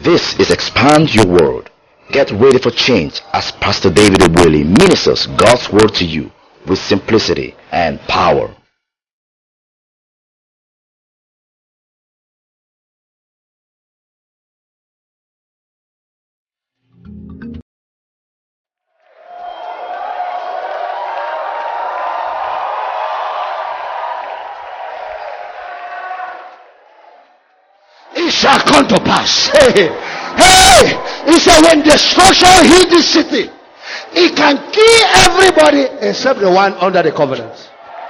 This is Expand Your World. Get ready for change as Pastor David Obueli ministers God's word to you with simplicity and power. It shall come to pass. Hey, he said, when destruction hit this city, it can kill everybody except the one under the covenant.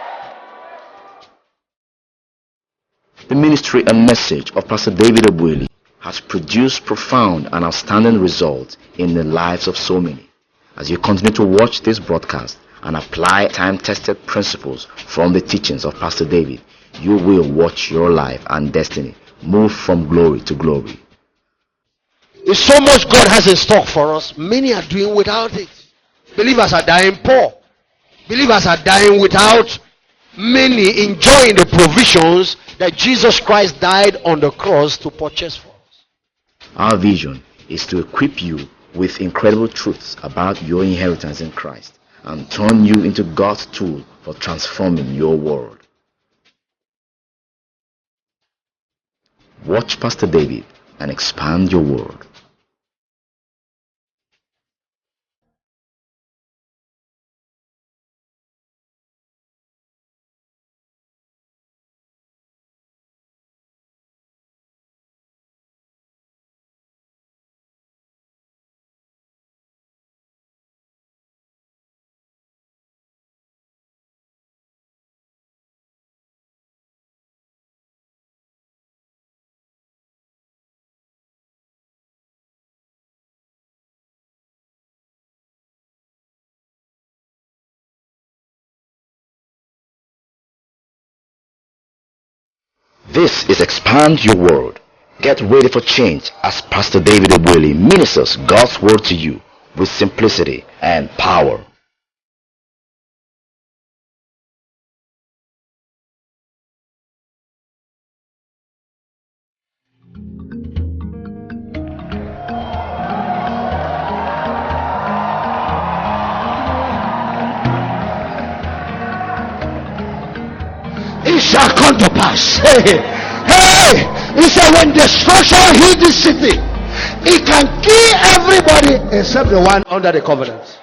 The ministry and message of Pastor David Obueli has produced profound and outstanding results in the lives of so many. As you continue to watch this broadcast and apply time-tested principles from the teachings of Pastor David, you will watch your life and destiny move from glory to glory. It's so much God has in stock for us. Many are doing without it. Believers are dying poor. Believers are dying without many enjoying the provisions that Jesus Christ died on the cross to purchase for us. Our vision is to equip you with incredible truths about your inheritance in Christ and turn you into God's tool for transforming your world. Watch Pastor David and expand your world. This is Expand Your World. Get ready for change as Pastor David Obueli ministers God's word to you with simplicity and power. It shall come to pass. Hey, he said, when destruction hit this city, it can kill everybody except the one under the covenant.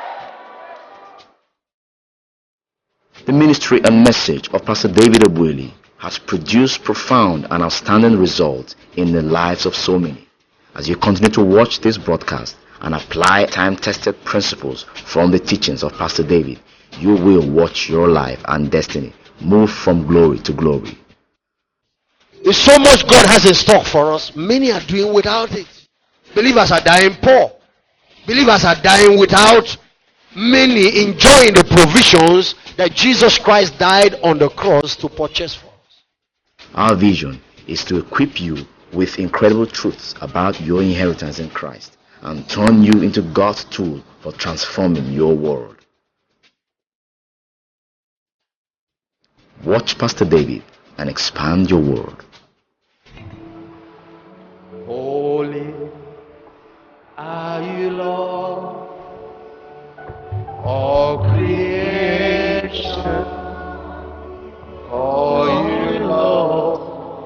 The ministry and message of Pastor David Obueli has produced profound and outstanding results in the lives of so many. As you continue to watch this broadcast and apply time-tested principles from the teachings of Pastor David, you will watch your life and destiny move from glory to glory. It's so much God has in stock for us. Many are doing without it. Believers are dying poor. Believers are dying without many enjoying the provisions that Jesus Christ died on the cross to purchase for us. Our vision is to equip you with incredible truths about your inheritance in Christ and turn you into God's tool for transforming your world. Watch Pastor David and expand your world. Holy are you, Lord, all creation, all you, Lord,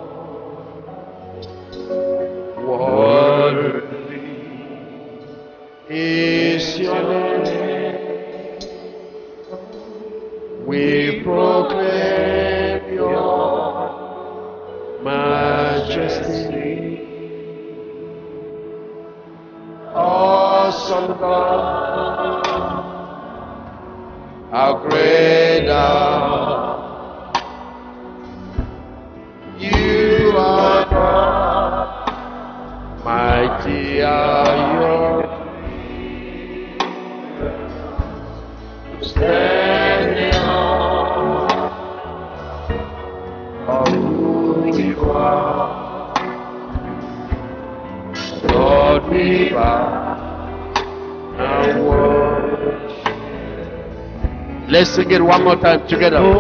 worthy is your name. We proclaim your majesty. Awesome God, how great thou, you are God, mighty are your standing on who you are. Lord, we bow and worship. Let's sing it one more time together. Oh,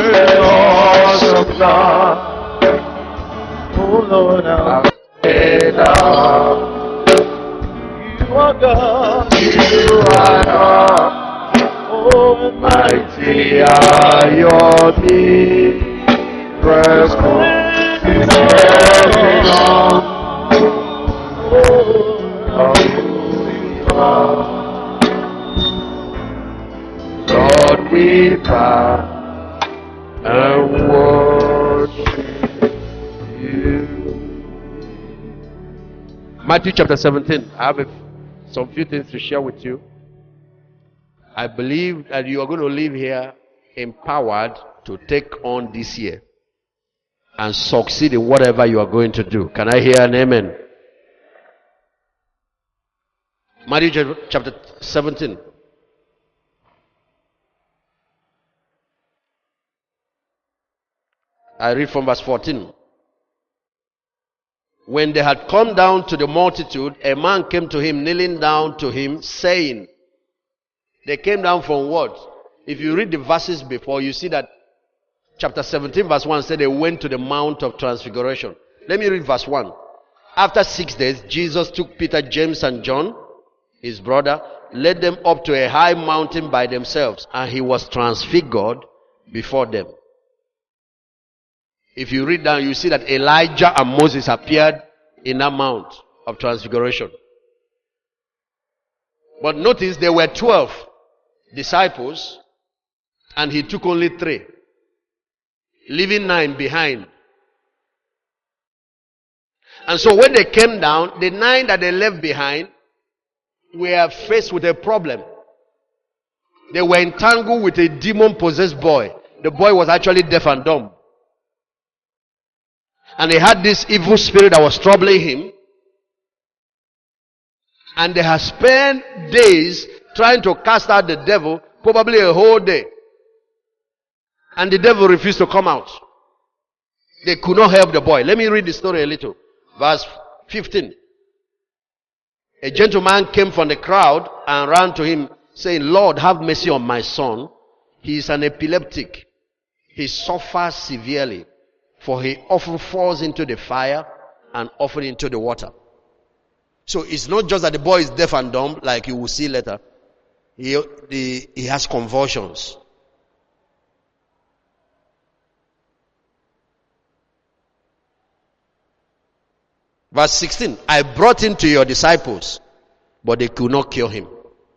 awesome God, oh Lord, our You are God. You are God. Almighty are your miracles. Lord, we bow and worship you. Matthew chapter 17. I have some few things to share with you. I believe that you are going to leave here empowered to take on this year and succeed in whatever you are going to do. Can I hear an amen? Matthew chapter 17. I read from verse 14. When they had come down to the multitude, a man came to him, kneeling down to him, saying, they came down from what? If you read the verses before, you see that chapter 17 verse 1 said they went to the Mount of Transfiguration. Let me read verse 1. After 6 days, Jesus took Peter, James, and John, his brother, led them up to a high mountain by themselves, and he was transfigured before them. If you read down, you see that Elijah and Moses appeared in that Mount of Transfiguration. But notice there were 12 disciples, and he took only 3, leaving 9 behind. And so when they came down, the 9 that they left behind were faced with a problem. They were entangled with a demon-possessed boy. The boy was actually deaf and dumb. And they had this evil spirit that was troubling him. And they had spent days trying to cast out the devil, probably a whole day. And the devil refused to come out. They could not help the boy. Let me read the story a little. Verse 15. A gentleman came from the crowd and ran to him, saying, Lord, have mercy on my son. He is an epileptic. He suffers severely, for he often falls into the fire and often into the water. So it's not just that the boy is deaf and dumb, like you will see later. He has convulsions. Verse 16. I brought him to your disciples, but they could not cure him.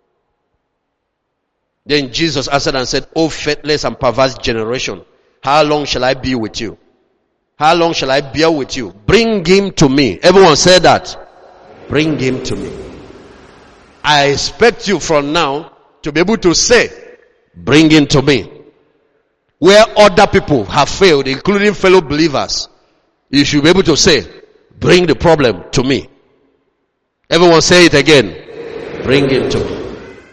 Then Jesus answered and said, O faithless and perverse generation, how long shall I be with you? How long shall I bear with you? Bring him to me. Everyone said that. Bring him to me. I expect you from now to be able to say, bring him to me. Where other people have failed, including fellow believers, you should be able to say, bring the problem to me. Everyone say it again. Bring him to me.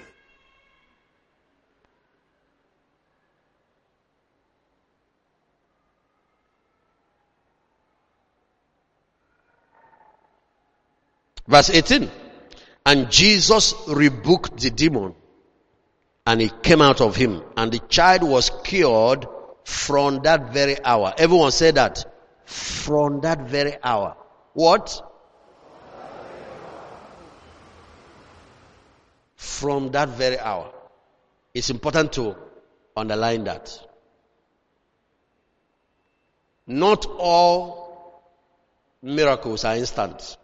Verse 18. And Jesus rebuked the demon, and it came out of him, and the child was cured from that very hour. Everyone said that. From that very hour. What? From that very hour. It's important to underline that. Not all miracles are instant.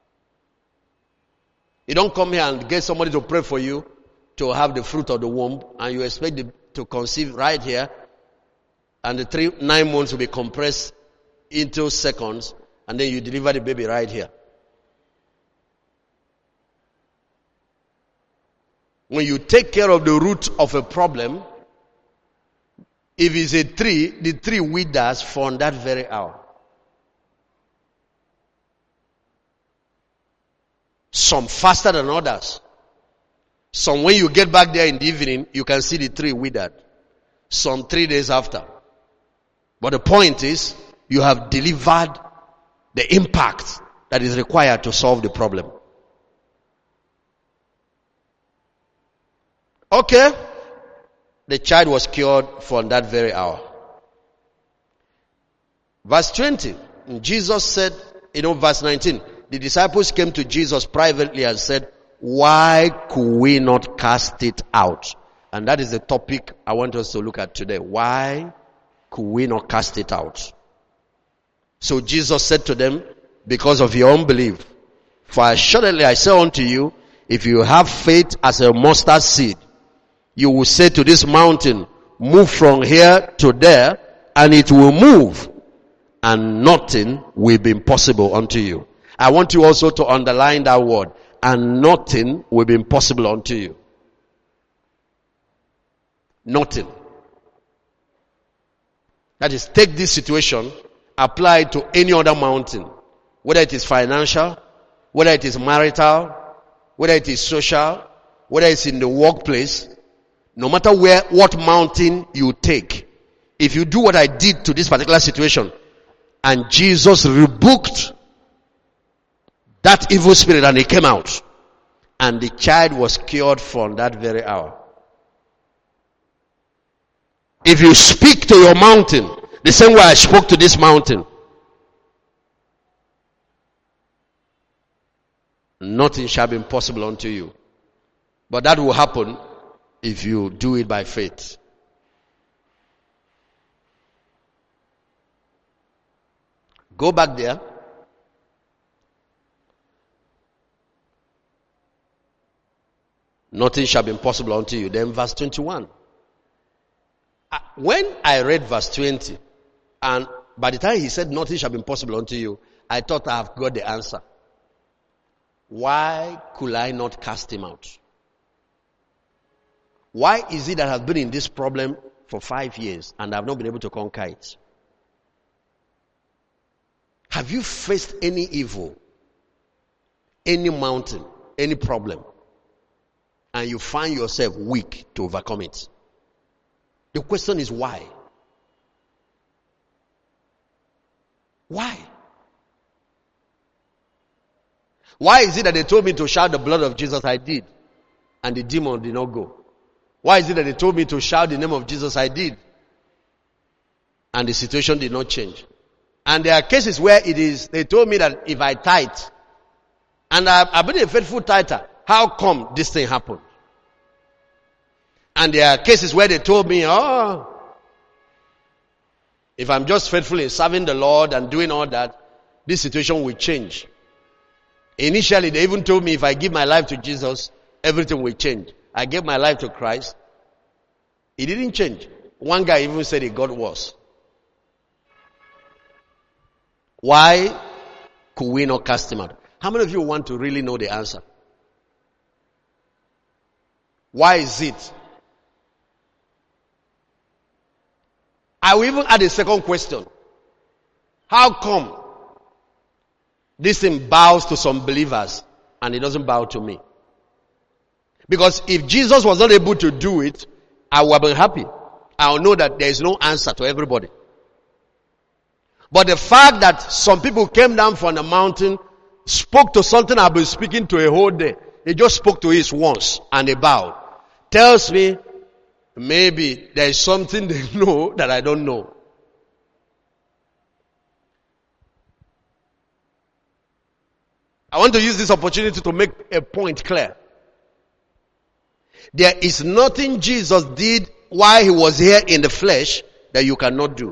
You don't come here and get somebody to pray for you to have the fruit of the womb, and you expect to conceive right here, and the 9 months will be compressed into seconds, and then you deliver the baby right here. When you take care of the root of a problem, if it's a tree, the tree withers from that very hour. Some faster than others. Some when you get back there in the evening, you can see the tree withered. Some 3 days after. But the point is, you have delivered the impact that is required to solve the problem. Okay. The child was cured from that very hour. Verse 20. Jesus said, verse 19. the disciples came to Jesus privately and said, why could we not cast it out? And that is the topic I want us to look at today. Why could we not cast it out? So Jesus said to them, because of your unbelief. For assuredly I say unto you, if you have faith as a mustard seed, you will say to this mountain, move from here to there, and it will move, and nothing will be impossible unto you. I want you also to underline that word, and nothing will be impossible unto you. Nothing. That is, take this situation, apply it to any other mountain, whether it is financial, whether it is marital, whether it is social, whether it's in the workplace. No matter what mountain you take, if you do what I did to this particular situation, and Jesus rebuked that evil spirit and it came out, and the child was cured from that very hour. If you speak to your mountain the same way I spoke to this mountain, nothing shall be impossible unto you. But that will happen if you do it by faith. Go back there. Nothing shall be impossible unto you. Then verse 21. When I read verse 20, and by the time he said nothing shall be impossible unto you, I thought I have got the answer. Why could I not cast him out? Why is it that I have been in this problem for 5 years and I have not been able to conquer it? Have you faced any evil, any mountain, any problem, and you find yourself weak to overcome it? The question is why? Why? Why is it that they told me to shout the blood of Jesus? I did, and the demon did not go. Why is it that they told me to shout the name of Jesus? I did, and the situation did not change. And there are cases where they told me that if I tithe, and I've been a faithful tither, how come this thing happened? And there are cases where they told me, if I'm just faithful in serving the Lord and doing all that, this situation will change. Initially, they even told me if I give my life to Jesus, everything will change. I gave my life to Christ. It didn't change. One guy even said it got worse. Why could we not cast him out? How many of you want to really know the answer? Why is it? I will even add a second question. How come this thing bows to some believers and it doesn't bow to me? Because if Jesus was not able to do it, I would have been happy. I will know that there is no answer to everybody. But the fact that some people came down from the mountain, spoke to something I've been speaking to a whole day, they just spoke to it once and they bowed, tells me maybe there is something they know that I don't know. I want to use this opportunity to make a point clear. There is nothing Jesus did while he was here in the flesh that you cannot do.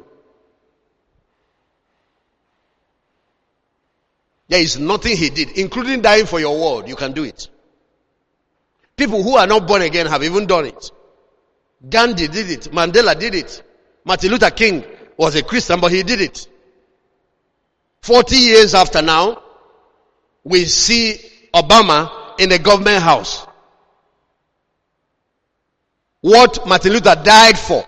There is nothing he did, including dying for your word. You can do it. People who are not born again have even done it. Gandhi did it. Mandela did it. Martin Luther King was a Christian, but he did it. 40 years after now, we see Obama in the government house. What Martin Luther died for.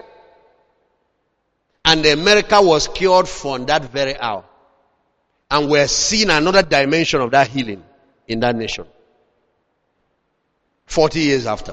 And America was cured from that very hour. And we're seeing another dimension of that healing in that nation. 40 years after.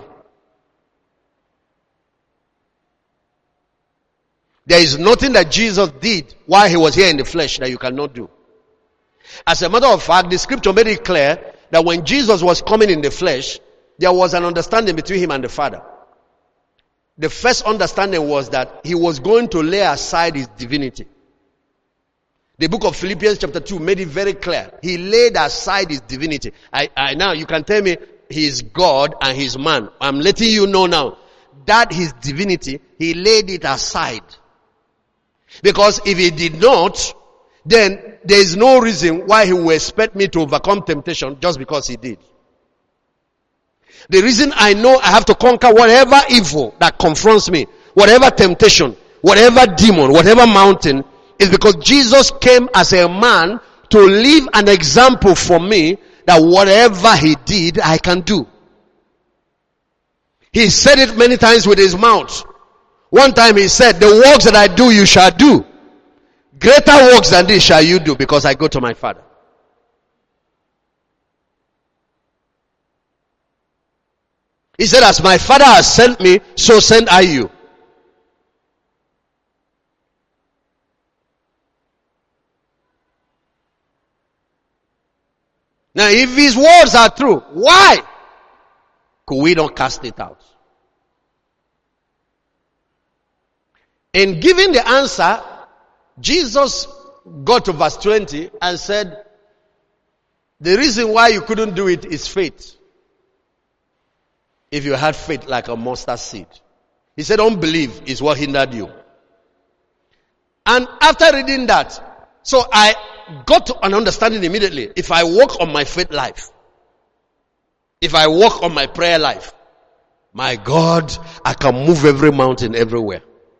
There is nothing that Jesus did while he was here in the flesh that you cannot do. As a matter of fact, the scripture made it clear that when Jesus was coming in the flesh, there was an understanding between him and the Father. The first understanding was that he was going to lay aside his divinity. The book of Philippians chapter 2 made it very clear. He laid aside his divinity. Now you can tell me he is God and he is man. I'm letting you know now that his divinity, he laid it aside. Because if he did not, then there is no reason why he will expect me to overcome temptation just because he did. The reason I know I have to conquer whatever evil that confronts me, whatever temptation, whatever demon, whatever mountain, is because Jesus came as a man to leave an example for me that whatever he did, I can do. He said it many times with his mouth. One time he said, the works that I do, you shall do. Greater works than this shall you do, because I go to my Father. He said, as my Father has sent me, so send I you. Now, if his words are true, why could we not cast it out? In giving the answer, Jesus got to verse 20 and said, the reason why you couldn't do it is faith. If you had faith like a mustard seed. He said unbelief is what hindered you. And after reading that, so I got to an understanding immediately. If I walk on my faith life, if I walk on my prayer life, my God, I can move every mountain everywhere.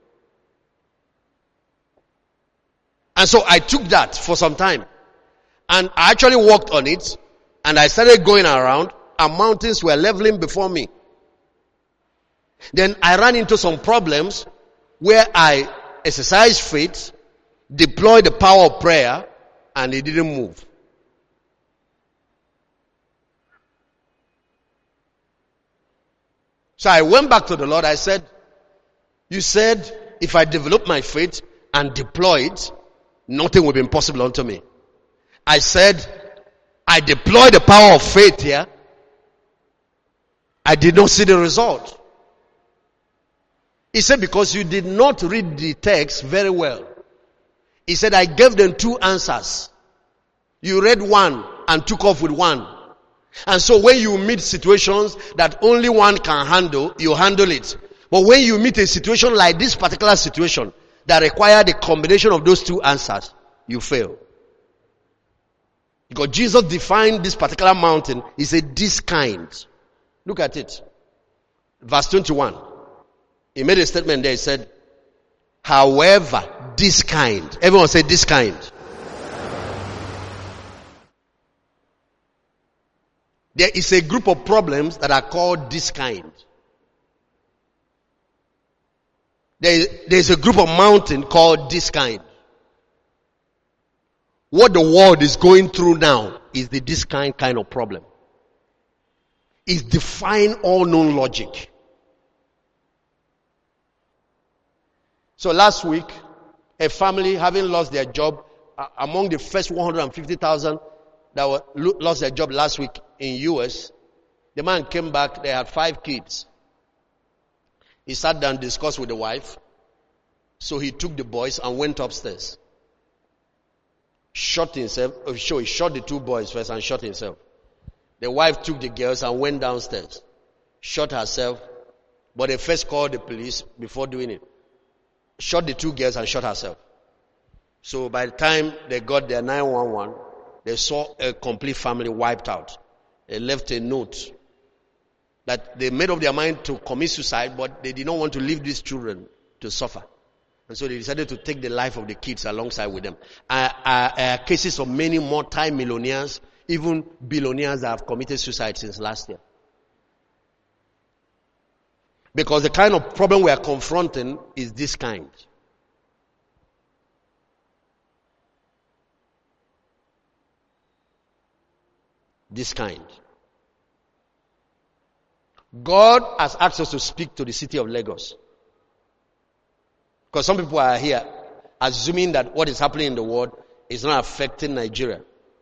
And so I took that for some time. And I actually walked on it. And I started going around. And mountains were leveling before me. Then I ran into some problems where I exercised faith, deployed the power of prayer, and it didn't move. So I went back to the Lord. I said, you said if I develop my faith and deploy it, nothing will be impossible unto me. I said, I deployed the power of faith here. I did not see the result. He said, because you did not read the text very well. He said, I gave them two answers. You read one and took off with one. And so when you meet situations that only one can handle, you handle it. But when you meet a situation like this particular situation that require the combination of those two answers, you fail. Because Jesus defined this particular mountain. He said, this kind. Look at it. Verse 21. He made a statement there. He said, however, this kind. Everyone say this kind. There is a group of problems that are called this kind. There is a group of mountain called this kind. What the world is going through now is the this kind of problem. It's defying all known logic. So last week, a family having lost their job, among the first 150,000 that lost their job last week in US, the man came back, they had 5 kids. He sat down, discussed with the wife. So he took the boys and went upstairs. Shot himself. He shot the 2 boys first and shot himself. The wife took the girls and went downstairs. Shot herself. But they first called the police before doing it. Shot the 2 girls and shot herself. So by the time they got their 911, they saw a complete family wiped out. They left a note that they made up their mind to commit suicide, but they did not want to leave these children to suffer. And so they decided to take the life of the kids alongside with them. Cases of many multi-millionaires, even billionaires that have committed suicide since last year. Because the kind of problem we are confronting is this kind. This kind. God has asked us to speak to the city of Lagos. Because some people are here assuming that what is happening in the world is not affecting Nigeria.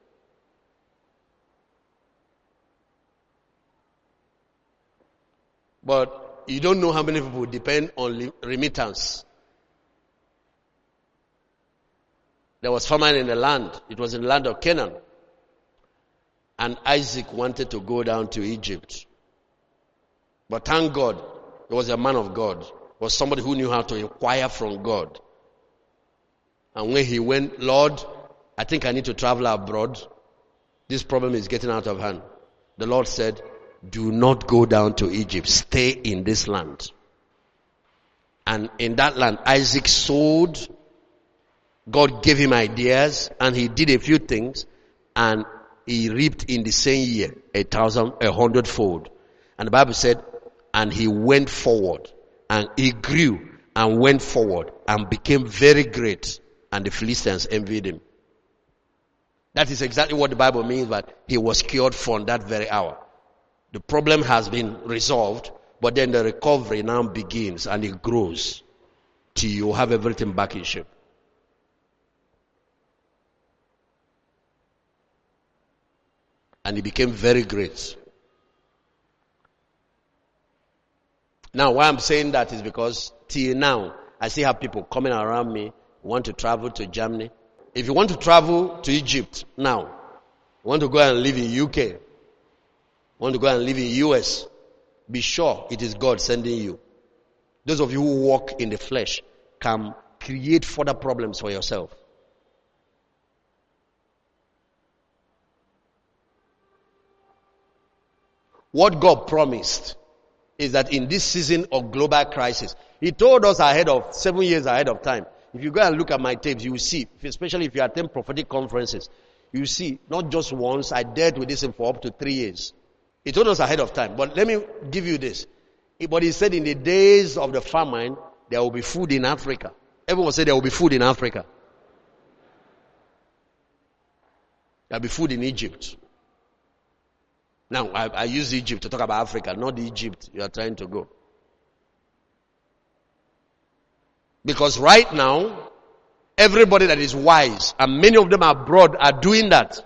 But you don't know how many people depend on remittance. There was famine in the land. It was in the land of Canaan. And Isaac wanted to go down to Egypt. But thank God, he was a man of God. He was somebody who knew how to inquire from God. And when he went, Lord, I think I need to travel abroad. This problem is getting out of hand. The Lord said, do not go down to Egypt. Stay in this land. And in that land, Isaac sowed. God gave him ideas, and he did a few things, and he reaped in the same year 100-fold. And the Bible said, and he went forward, and he grew and went forward and became very great, and the Philistines envied him. That is exactly what the Bible means, that he was cured from that very hour. The problem has been resolved, but then the recovery now begins, and it grows till you have everything back in shape. And he became very great. Now, why I'm saying that is because till now, I still have people coming around me who want to travel to Germany. If you want to travel to Egypt now, you want to go and live in UK, want to go and live in US, be sure it is God sending you. Those of you who walk in the flesh can create further problems for yourself. What God promised is that in this season of global crisis, He told us 7 years ahead of time. If you go and look at my tapes, you will see, especially if you attend prophetic conferences, you will see, not just once, I dealt with this for up to 3 years. He told us ahead of time. But let me give you this. But He said in the days of the famine, there will be food in Africa. Everyone said there will be food in Africa. There will be food in Egypt. Now, I use Egypt to talk about Africa, not the Egypt you are trying to go. Because right now, everybody that is wise, and many of them abroad, are doing that.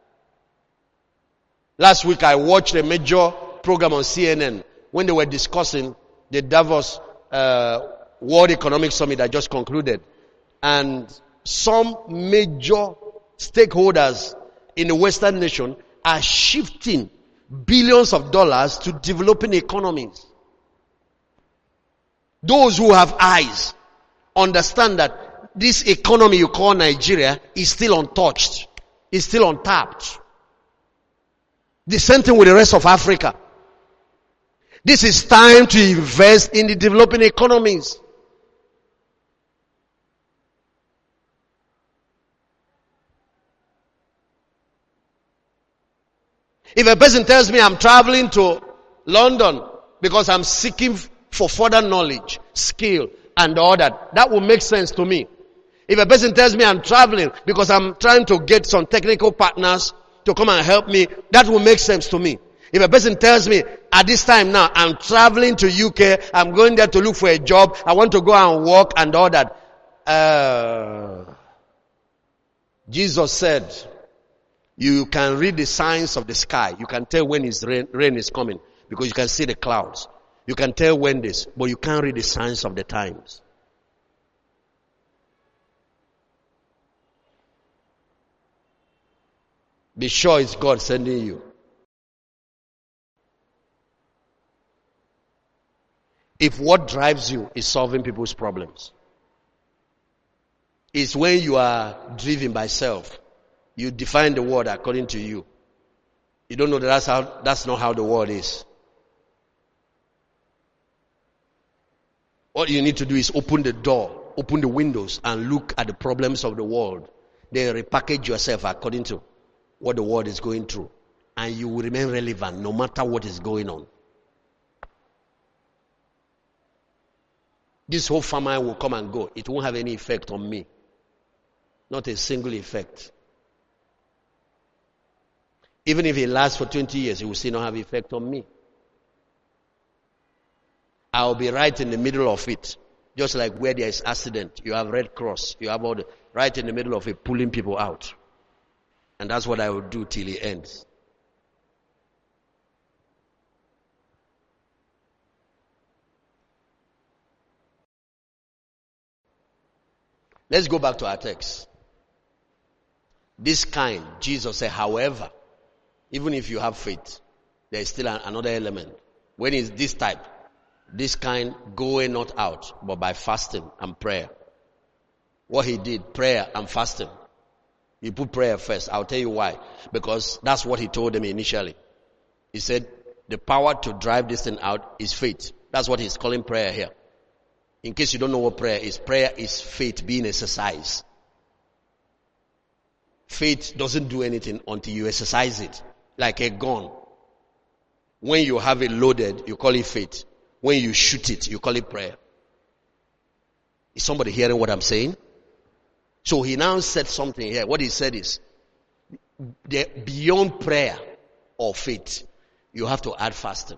Last week I watched a major program on CNN when they were discussing the Davos World Economic Summit that just concluded. And some major stakeholders in the Western nation are shifting billions of dollars to developing economies. Those who have eyes understand that this economy you call Nigeria is still untouched, is still untapped. The same thing with the rest of Africa. This is time to invest in the developing economies. If a person tells me I'm traveling to London because I'm seeking for further knowledge, skill, and all that will make sense to me. If a person tells me I'm traveling because I'm trying to get some technical partners to come and help me, that will make sense to me. If a person tells me at this time now I'm traveling to UK, I'm going there to look for a job, I want to go and work and all that. Jesus said, you can read the signs of the sky. You can tell when rain is coming because you can see the clouds. You can tell when this, but you can't read the signs of the times. Be sure it's God sending you. If what drives you is solving people's problems, it's when you are driven by self. You define the world according to you. You don't know that that's not how the world is. What you need to do is open the door, open the windows, and look at the problems of the world. Then repackage yourself according to what the world is going through. And you will remain relevant no matter what is going on. This whole famine will come and go. It won't have any effect on me. Not a single effect. Even if it lasts for 20 years, it will still not have effect on me. I'll be right in the middle of it. Just like where there is accident, you have Red Cross, you have all the, right in the middle of it, pulling people out. And that's what I will do till it ends. Let's go back to our text. This kind, Jesus said, however, even if you have faith, there is still another element. When is this type? This kind, going not out, but by fasting and prayer. What he did, prayer and fasting. He put prayer first. I'll tell you why. Because that's what he told them initially. He said, the power to drive this thing out is faith. That's what he's calling prayer here. In case you don't know what prayer is faith being exercised. Faith doesn't do anything until you exercise it. Like a gun. When you have it loaded, you call it faith. When you shoot it, you call it prayer. Is somebody hearing what I'm saying? So he now said something here. What he said is, beyond prayer or faith, you have to add fasting.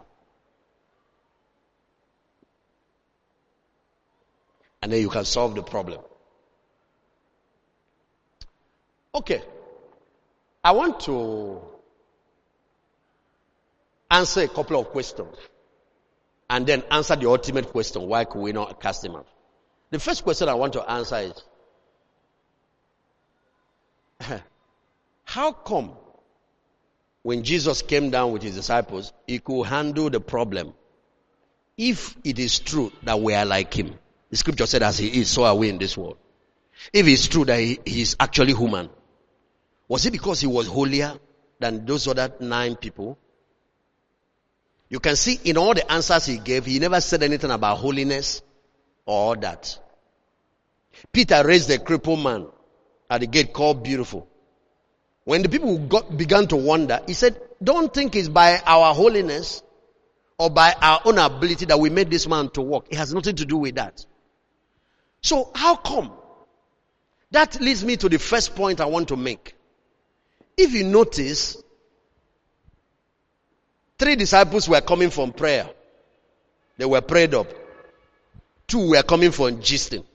And then you can solve the problem. Okay. I want to answer a couple of questions. And then answer the ultimate question, why could we not cast him out? The first question I want to answer is, how come when Jesus came down with his disciples, he could handle the problem if it is true that we are like him? The scripture said, as he is, so are we in this world. If it's true that he is actually human, was it because he was holier than those other 9 people? You can see in all the answers he gave, he never said anything about holiness or that. Peter raised a crippled man at the gate called Beautiful. When the people began to wonder, he said, don't think it's by our holiness or by our own ability that we made this man to walk. It has nothing to do with that. So how come? That leads me to the first point I want to make. If you notice, 3 disciples were coming from prayer. They were prayed up. 2 were coming from gisting.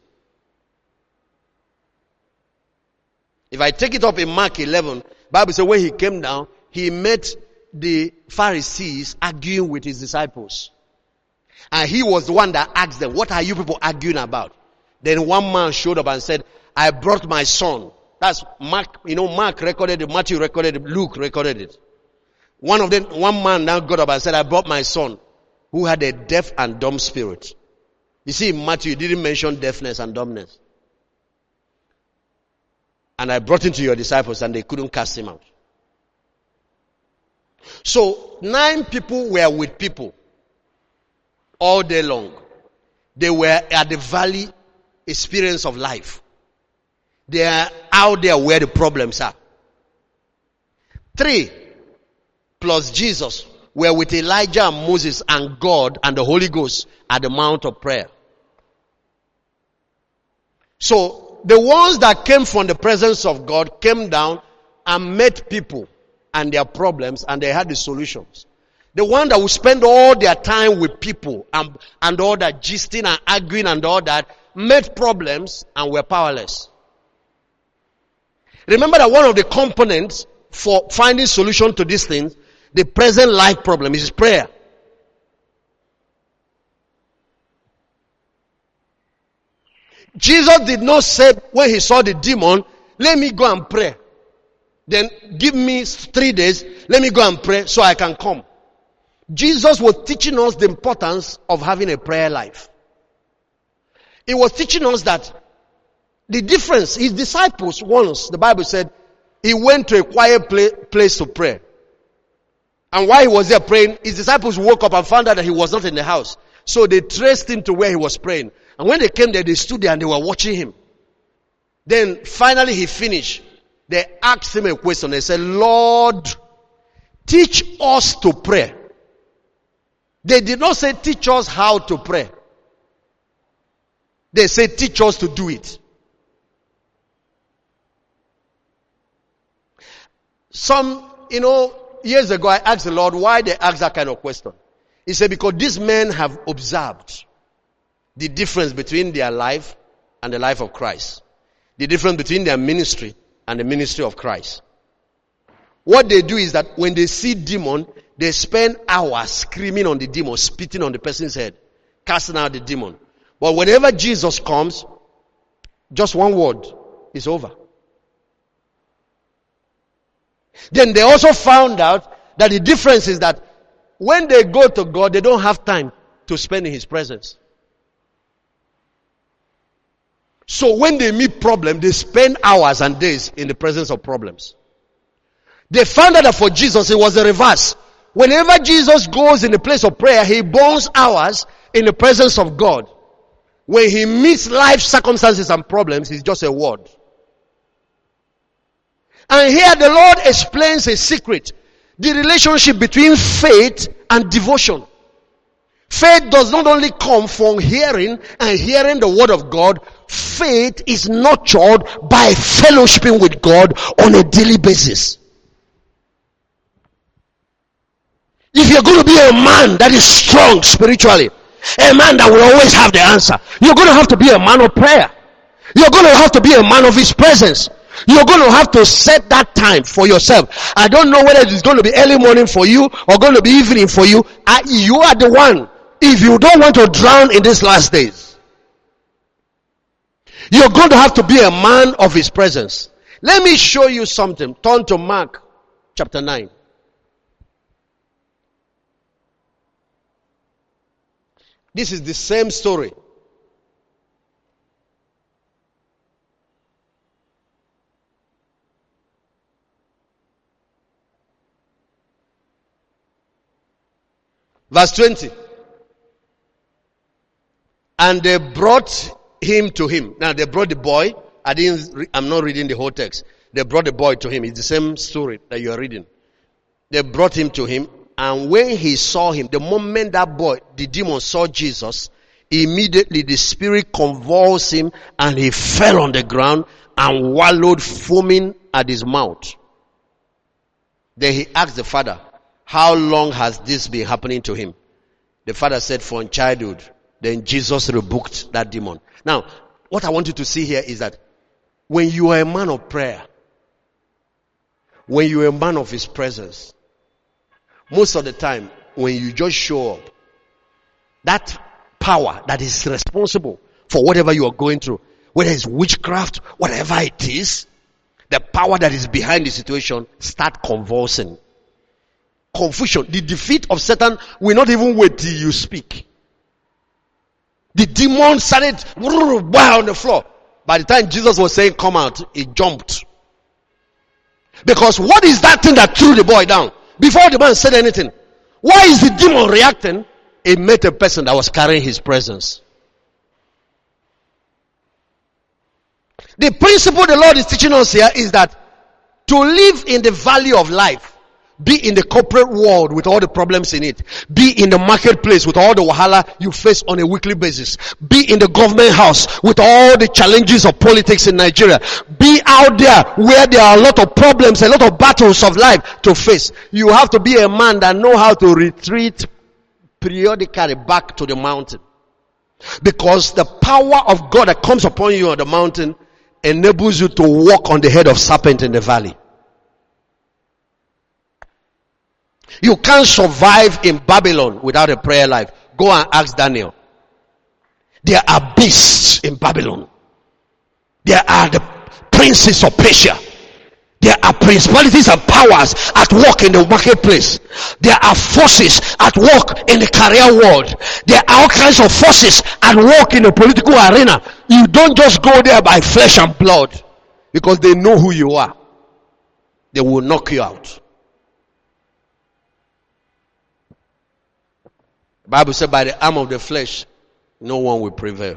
If I take it up in Mark 11, Bible says when he came down, he met the Pharisees arguing with his disciples. And he was the one that asked them, what are you people arguing about? Then one man showed up and said, I brought my son. That's Mark, Mark recorded it, Matthew recorded it, Luke recorded it. One man now got up and said, I brought my son who had a deaf and dumb spirit. You see, in Matthew, he didn't mention deafness and dumbness. And I brought him to your disciples and they couldn't cast him out. So 9 people were with people all day long. They were at the valley experience of life. They are out there where the problems are. 3 plus Jesus were with Elijah and Moses and God and the Holy Ghost at the Mount of Prayer. So the ones that came from the presence of God came down and met people and their problems and they had the solutions. The one that would spend all their time with people and all that gisting and arguing and all that met problems and were powerless. Remember that one of the components for finding solution to these things, the present life problem, is prayer. Jesus did not say when he saw the demon, let me go and pray. Then give me 3 days, let me go and pray so I can come. Jesus was teaching us the importance of having a prayer life. He was teaching us that the difference, his disciples once, the Bible said, he went to a quiet place to pray. And while he was there praying, his disciples woke up and found out that he was not in the house. So they traced him to where he was praying. And when they came there, they stood there and they were watching him. Then finally he finished. They asked him a question. They said, Lord, teach us to pray. They did not say teach us how to pray. They said teach us to do it. Years ago I asked the Lord why they asked that kind of question. He said because these men have observed the difference between their life and the life of Christ. The difference between their ministry and the ministry of Christ. What they do is that when they see demon, they spend hours screaming on the demon, spitting on the person's head, casting out the demon. But whenever Jesus comes, just one word is over. Then they also found out that the difference is that when they go to God, they don't have time to spend in His presence. So when they meet problems, they spend hours and days in the presence of problems. They found out that for Jesus, it was the reverse. Whenever Jesus goes in the place of prayer, He burns hours in the presence of God. When He meets life circumstances and problems, it's just a word. And here the Lord explains a secret. The relationship between faith and devotion. Faith does not only come from hearing and hearing the word of God. Faith is nurtured by fellowshipping with God on a daily basis. If you're going to be a man that is strong spiritually, a man that will always have the answer, you're going to have to be a man of prayer. You're going to have to be a man of His presence. You're going to have to set that time for yourself. I don't know whether it's going to be early morning for you or going to be evening for you. You are the one. If you don't want to drown in these last days, you're going to have to be a man of His presence. Let me show you something. Turn to Mark chapter 9. This is the same story. Verse 20. And they brought him to him. Now they brought the boy. I'm not reading the whole text. They brought the boy to him. It's the same story that you are reading. They brought him to him. And when he saw him, the moment that boy, the demon, saw Jesus, immediately the spirit convulsed him and he fell on the ground and wallowed foaming at his mouth. Then he asked the father, how long has this been happening to him? The father said, from childhood. Then Jesus rebuked that demon. Now, what I want you to see here is that when you are a man of prayer, when you are a man of His presence, most of the time, when you just show up, that power that is responsible for whatever you are going through, whether it's witchcraft, whatever it is, the power that is behind the situation start convulsing. Confusion. The defeat of Satan will not even wait till you speak. The demon started on the floor. By the time Jesus was saying, come out, he jumped. Because what is that thing that threw the boy down? Before the man said anything, why is the demon reacting? It met a person that was carrying his presence. The principle the Lord is teaching us here is that to live in the valley of life, be in the corporate world with all the problems in it, be in the marketplace with all the wahala you face on a weekly basis, be in the government house with all the challenges of politics in Nigeria, be out there where there are a lot of problems, a lot of battles of life to face. You have to be a man that know how to retreat periodically back to the mountain. Because the power of God that comes upon you on the mountain enables you to walk on the head of serpent in the valley. You can't survive in Babylon without a prayer life. Go and ask Daniel. There are beasts in Babylon. There are the princes of Persia. There are principalities and powers at work in the marketplace. There are forces at work in the career world. There are all kinds of forces at work in the political arena. You don't just go there by flesh and blood, because they know who you are. They will knock you out. The Bible said, by the arm of the flesh, no one will prevail.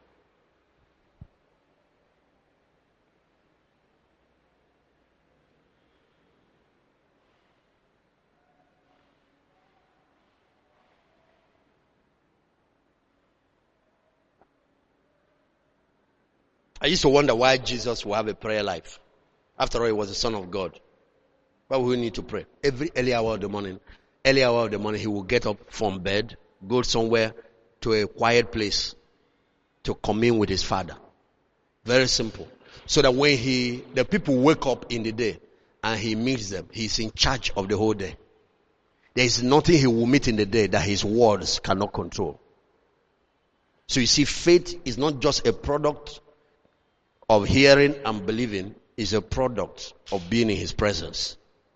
I used to wonder why Jesus would have a prayer life. After all, he was the Son of God. Why would we need to pray? Every early hour of the morning, he will get up from bed, go somewhere to a quiet place to commune with his Father. Very simple. So that when the people wake up in the day and he meets them, he's in charge of the whole day. There is nothing he will meet in the day that his words cannot control. So you see, faith is not just a product of hearing and believing, it's a product of being in his presence.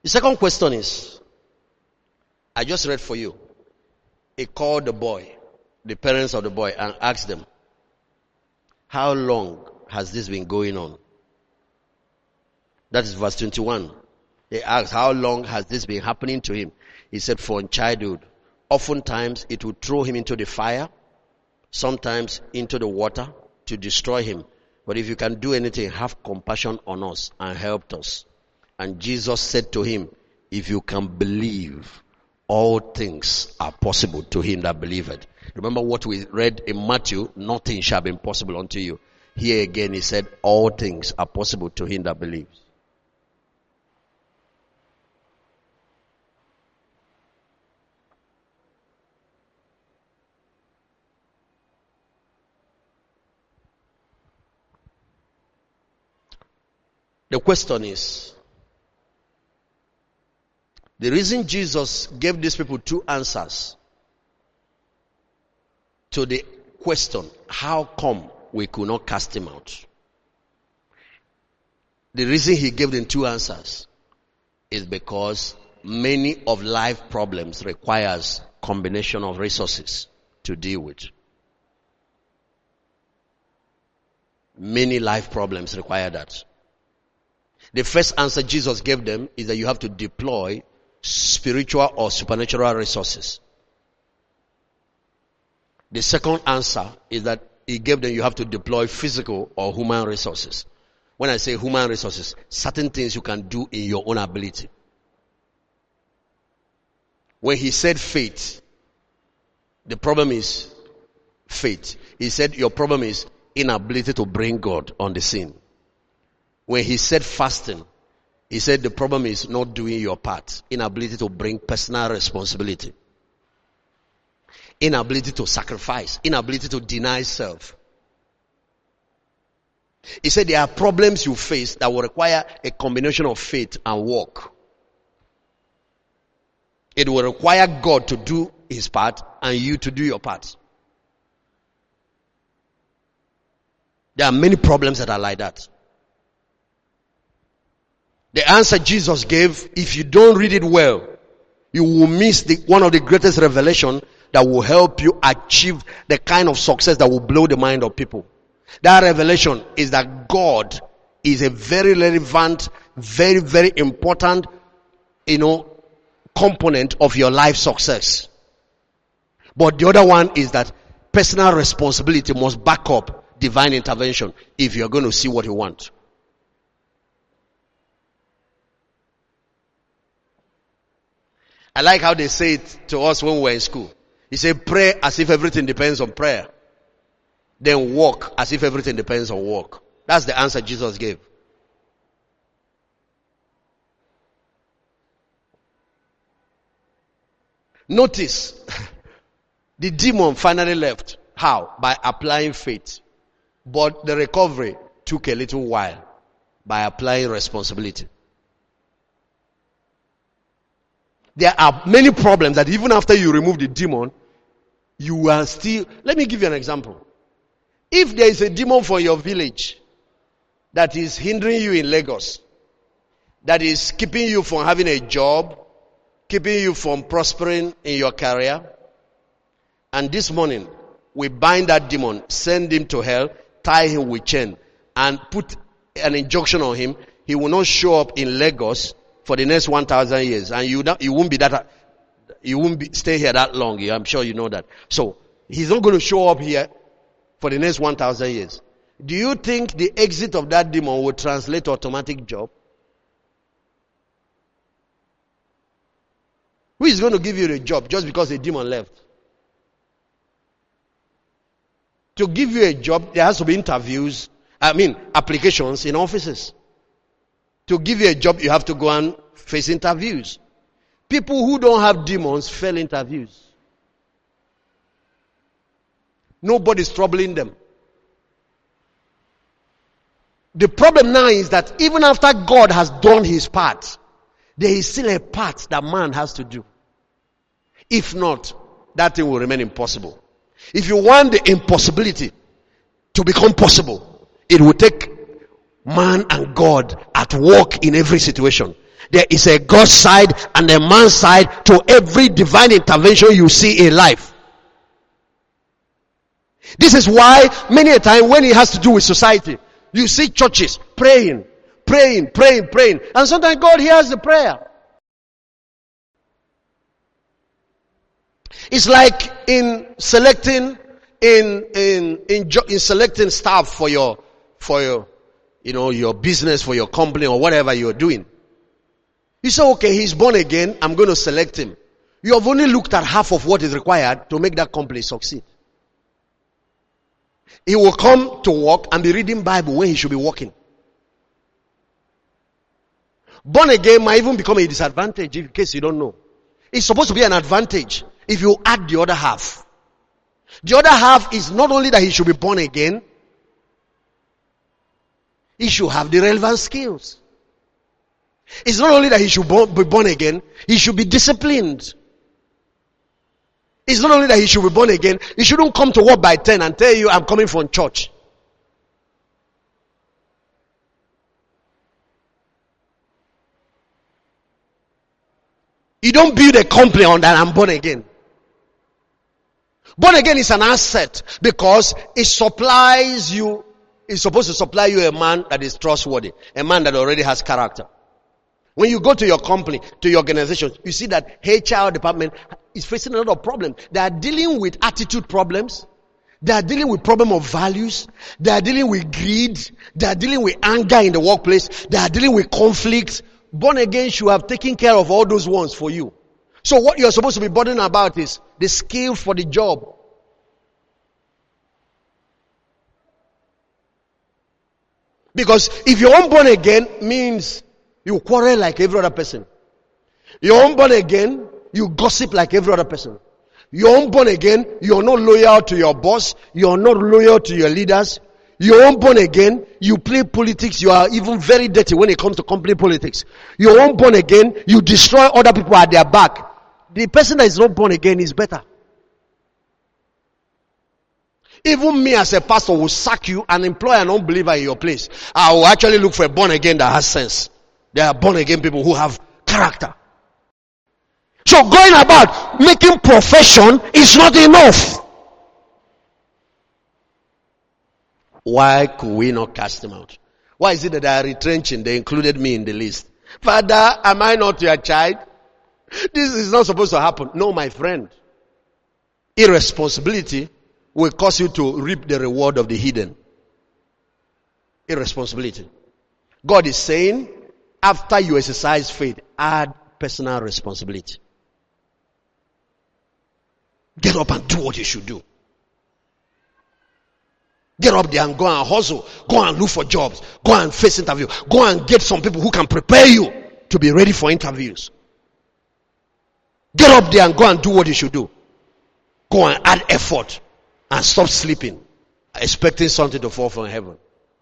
The second question is, I just read for you. He called the boy, the parents of the boy, and asked them, how long has this been going on? That is verse 21. They asked, how long has this been happening to him? He said, from childhood. Oftentimes it would throw him into the fire, sometimes into the water to destroy him. But if you can do anything, have compassion on us and help us. And Jesus said to him, if you can believe, all things are possible to him that believeth. Remember what we read in Matthew, nothing shall be impossible unto you. Here again he said, all things are possible to him that believes. The question is, the reason Jesus gave these people two answers to the question, how come we could not cast him out? The reason he gave them two answers is because many of life problems requires combination of resources to deal with. Many life problems require that. The first answer Jesus gave them is that you have to deploy spiritual or supernatural resources. The second answer is that he gave them you have to deploy physical or human resources. When I say human resources, certain things you can do in your own ability. When he said faith, the problem is faith. He said your problem is inability to bring God on the scene. When he said fasting, he said the problem is not doing your part. Inability to bring personal responsibility. Inability to sacrifice. Inability to deny self. He said there are problems you face that will require a combination of faith and work. It will require God to do his part and you to do your part. There are many problems that are like that. The answer Jesus gave, if you don't read it well, you will miss one of the greatest revelation that will help you achieve the kind of success that will blow the mind of people. That revelation is that God is a very relevant, very, very important, component of your life success. But the other one is that personal responsibility must back up divine intervention if you're going to see what you want. I like how they say it to us when we were in school. He said, pray as if everything depends on prayer. Then walk as if everything depends on work. That's the answer Jesus gave. Notice, the demon finally left. How? By applying faith. But the recovery took a little while by applying responsibility. There are many problems that even after you remove the demon, you are still... Let me give you an example. If there is a demon for your village that is hindering you in Lagos, that is keeping you from having a job, keeping you from prospering in your career, and this morning we bind that demon, send him to hell, tie him with chain, and put an injunction on him, he will not show up in Lagos for the next 1,000 years, and you won't stay here that long. I'm sure you know that. So he's not going to show up here for the next 1,000 years. Do you think the exit of that demon will translate to automatic job? Who is going to give you a job just because the demon left? To give you a job, there has to be applications in offices. To give you a job, you have to go and face interviews. People who don't have demons fail interviews. Nobody's troubling them. The problem now is that even after God has done his part, there is still a part that man has to do. If not, that thing will remain impossible. If you want the impossibility to become possible, it will take man and God at work in every situation. There is a God side and a man side to every divine intervention you see in life. This is why many a time when it has to do with society, you see churches praying. And sometimes God hears the prayer. It's like in selecting selecting staff for your your business, for your company or whatever you're doing. You say, okay, he's born again, I'm going to select him. You have only looked at half of what is required to make that company succeed. He will come to work and be reading Bible when he should be working. Born again might even become a disadvantage in case you don't know. It's supposed to be an advantage if you add the other half. The other half is not only that he should be born again, he should have the relevant skills. It's not only that he should be born again, he should be disciplined. It's not only that he should be born again, he shouldn't come to work by 10 and tell you, I'm coming from church. You don't build a company on that I'm born again. Born again is an asset because it supplies you, it's supposed to supply you a man that is trustworthy, a man that already has character. When you go to your company, to your organization, you see that HR department is facing a lot of problems. They are dealing with attitude problems. They are dealing with problem of values. They are dealing with greed. They are dealing with anger in the workplace. They are dealing with conflicts. Born again should have taken care of all those ones for you. So what you're supposed to be bothering about is the skill for the job. Because if you're unborn again, means you quarrel like every other person. You're unborn again, you gossip like every other person. You're unborn again, you're not loyal to your boss. You're not loyal to your leaders. You're unborn again, you play politics. You are even very dirty when it comes to company politics. You're unborn again, you destroy other people at their back. The person that is not born again is better. Even me as a pastor will sack you and employ an unbeliever in your place. I will actually look for a born again that has sense. There are born again people who have character. So going about making profession is not enough. Why could we not cast them out? Why is it that they are retrenching? They included me in the list. Father, am I not your child? This is not supposed to happen. No, my friend. Irresponsibility will cause you to reap the reward of the hidden. Irresponsibility. God is saying, after you exercise faith, add personal responsibility. Get up and do what you should do. Get up there and go and hustle. Go and look for jobs. Go and face interview. Go and get some people who can prepare you to be ready for interviews. Get up there and go and do what you should do. Go and add effort and stop sleeping, expecting something to fall from heaven.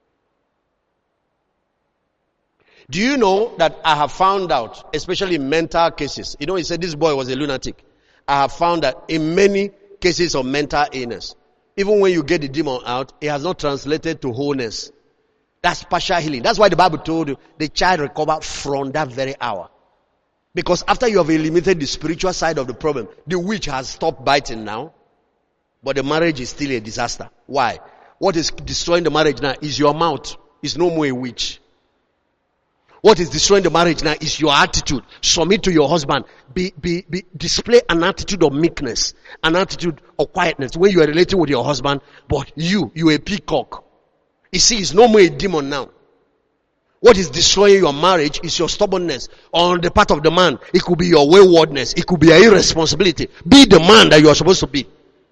Do you know that I have found out, especially in mental cases, he said this boy was a lunatic. I have found that in many cases of mental illness, even when you get the demon out, it has not translated to wholeness. That's partial healing. That's why the Bible told you the child recovered from that very hour. Because after you have eliminated the spiritual side of the problem, the witch has stopped biting now, but the marriage is still a disaster. Why? What is destroying the marriage now is your mouth. It's no more a witch. What is destroying the marriage now is your attitude. Submit to your husband. Display an attitude of meekness, an attitude of quietness when you are relating with your husband, but you a peacock. You see, it's no more a demon now. What is destroying your marriage is your stubbornness on the part of the man. It could be your waywardness. It could be your irresponsibility. Be the man that you are supposed to be.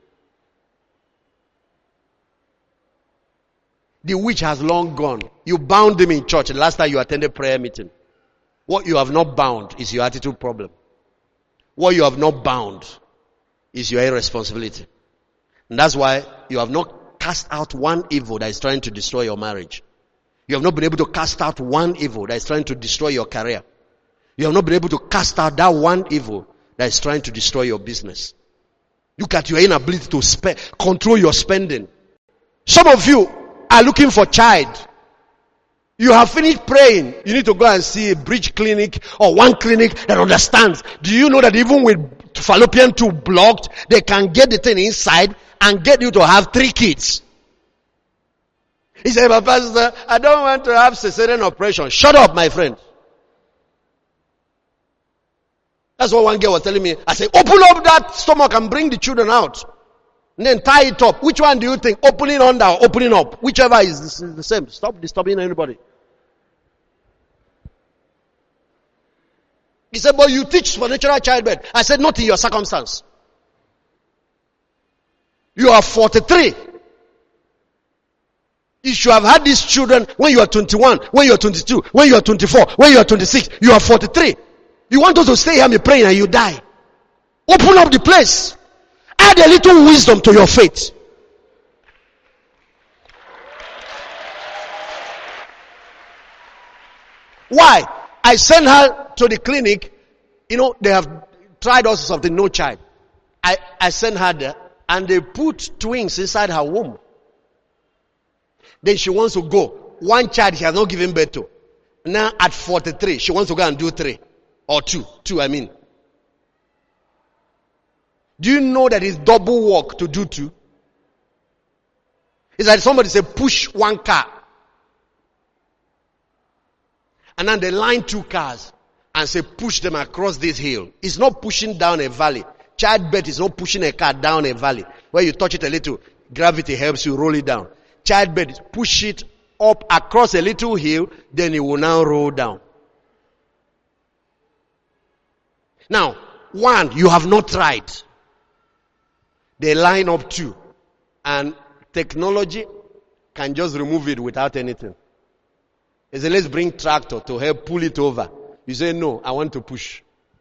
The witch has long gone. You bound him in church the last time you attended prayer meeting. What you have not bound is your attitude problem. What you have not bound is your irresponsibility. And that's why you have not cast out one evil that is trying to destroy your marriage. You have not been able to cast out one evil that is trying to destroy your career. You have not been able to cast out that one evil that is trying to destroy your business. Look at your inability to control your spending. Some of you are looking for child. You have finished praying. You need to go and see a bridge clinic or one clinic that understands. Do you know that even with fallopian tube blocked, they can get the thing inside and get you to have 3 kids? He said, but Pastor, I don't want to have cesarean operation. Shut up, my friend. That's what one girl was telling me. I said, open up that stomach and bring the children out. And then tie it up. Which one do you think? Opening under or opening up? Whichever is the same. Stop disturbing anybody. He said, but you teach supernatural childbirth. I said, not in your circumstance. You are 43. You should have had these children when you are 21, when you are 22, when you are 24, when you are 26. You are 43. You want us to stay here and praying and you die. Open up the place. Add a little wisdom to your faith. Why? I sent her to the clinic. You know, they have tried also something, no child. I sent her there and they put twins inside her womb. Then she wants to go. One child she has not given birth to. Now at 43, she wants to go and do 3. Or 2. 2, I mean. Do you know that it's double work to do 2? It's like somebody say push one car. And then they line 2 cars and say push them across this hill. It's not pushing down a valley. Childbirth is not pushing a car down a valley. Where you touch it a little, gravity helps you roll it down. Childbirth, push it up across a little hill, then it will now roll down. Now, 1, you have not tried. They line up 2. And technology can just remove it without anything. They say, let's bring tractor to help pull it over. You say, no, I want to push.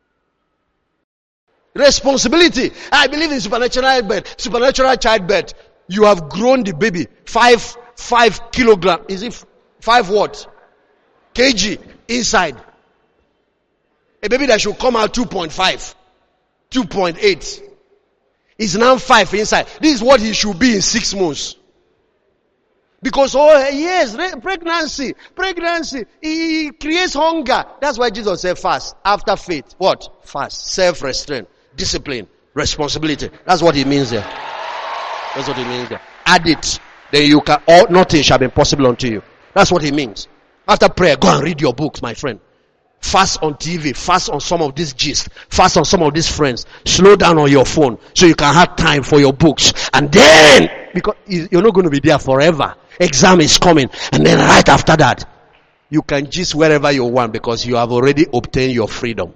Responsibility. I believe in supernatural childbirth. You have grown the baby 5 kilograms. Is it 5 what? Kg inside. A baby that should come out 2.5, 2.8 is now 5 inside. This is what he should be in 6 months. Because, yes, pregnancy, it creates hunger. That's why Jesus said fast. After faith, what? Fast. Self-restraint, discipline, responsibility. That's what it means there. That's what it means there. Add it. Then you can, nothing shall be impossible unto you. That's what it means. After prayer, go and read your books, my friend. Fast on TV, fast on some of these gist, fast on some of these friends. Slow down on your phone so you can have time for your books. And then, because you're not going to be there forever. Exam is coming. And then right after that, you can gist wherever you want because you have already obtained your freedom.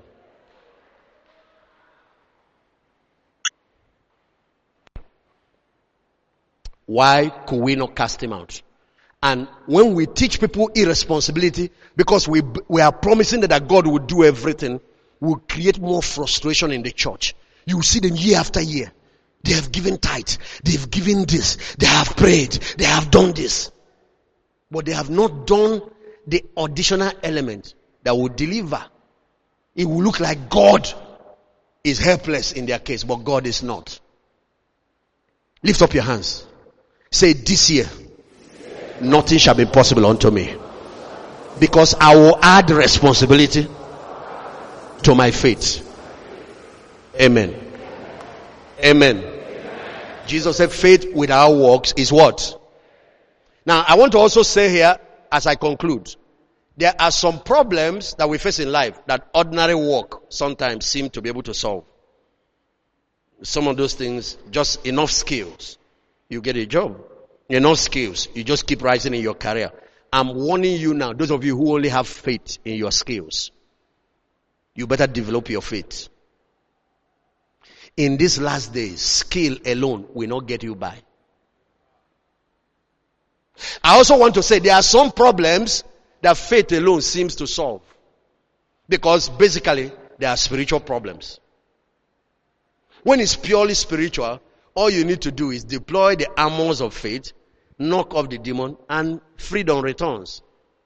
Why could we not cast him out? And when we teach people irresponsibility, because we are promising that God will do everything, will create more frustration in the church. You will see them year after year. They have given tithe. They've given this. They have prayed. They have done this. But they have not done the additional element that will deliver. It will look like God is helpless in their case, but God is not. Lift up your hands. Say, this year, nothing shall be possible unto me. Because I will add responsibility to my faith. Amen. Amen. Jesus said faith without works is what? Now, I want to also say here, as I conclude, there are some problems that we face in life that ordinary work sometimes seem to be able to solve. Some of those things, just enough skills, you get a job. Enough skills, you just keep rising in your career. I'm warning you now, those of you who only have faith in your skills, you better develop your faith. In these last days, skill alone will not get you by. I also want to say there are some problems that faith alone seems to solve. Because basically, they are spiritual problems. When it's purely spiritual, all you need to do is deploy the armors of faith, knock off the demon, and freedom returns.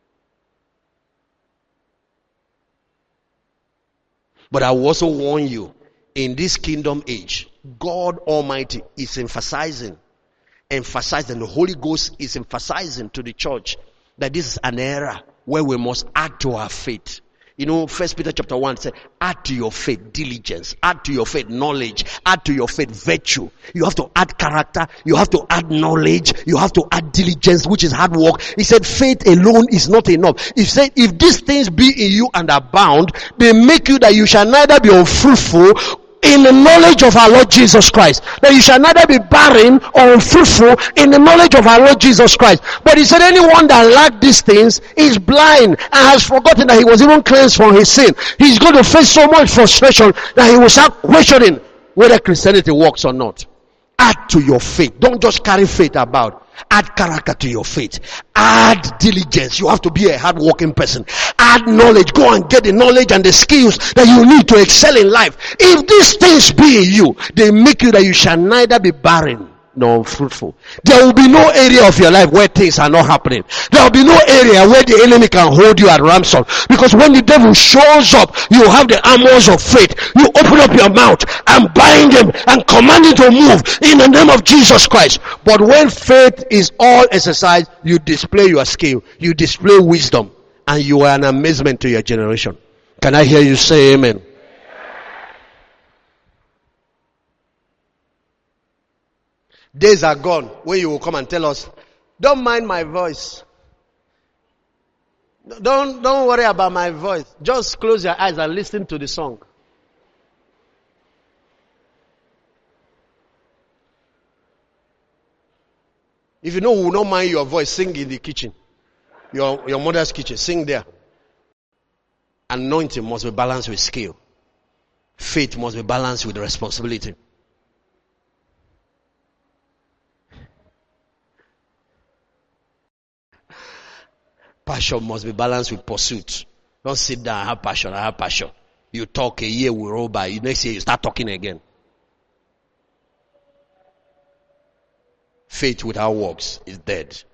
But I will also warn you, in this kingdom age, God Almighty is emphasizing, the Holy Ghost is emphasizing to the church that this is an era where we must add to our faith. You know, 1 Peter chapter 1 said, add to your faith diligence, add to your faith knowledge, add to your faith virtue. You have to add character, you have to add knowledge, you have to add diligence, which is hard work. He said faith alone is not enough. He said if these things be in you and abound, they make you that you shall neither be unfruitful in the knowledge of our Lord Jesus Christ. That you shall neither be barren or unfruitful in the knowledge of our Lord Jesus Christ. But he said anyone that lack these things is blind and has forgotten that he was even cleansed from his sin. He's going to face so much frustration that he will start questioning whether Christianity works or not. Add to your faith. Don't just carry faith about. Add character to your faith. Add diligence. You have to be a hard-working person. Add knowledge. Go and get the knowledge and the skills that you need to excel in life. If these things be in you, they make you that you shall neither be barren nor unfruitful. There will be no area of your life where things are not happening. There will be no area where the enemy can hold you at ransom. Because when the devil shows up, you have the armors of faith. You open up your mouth and bind him and command him to move in the name of Jesus Christ. But when faith is all exercised, you display your skill, you display wisdom, and you are an amazement to your generation. Can I hear you say amen? Days are gone when you will come and tell us, don't mind my voice. Don't worry about my voice. Just close your eyes and listen to the song. If you know who will not mind your voice, sing in the kitchen. Your mother's kitchen. Sing there. Anointing must be balanced with skill. Faith must be balanced with responsibility. Passion must be balanced with pursuit. Don't sit down, I have passion. You talk, a year will roll by. Next year you start talking again. Faith without works is dead.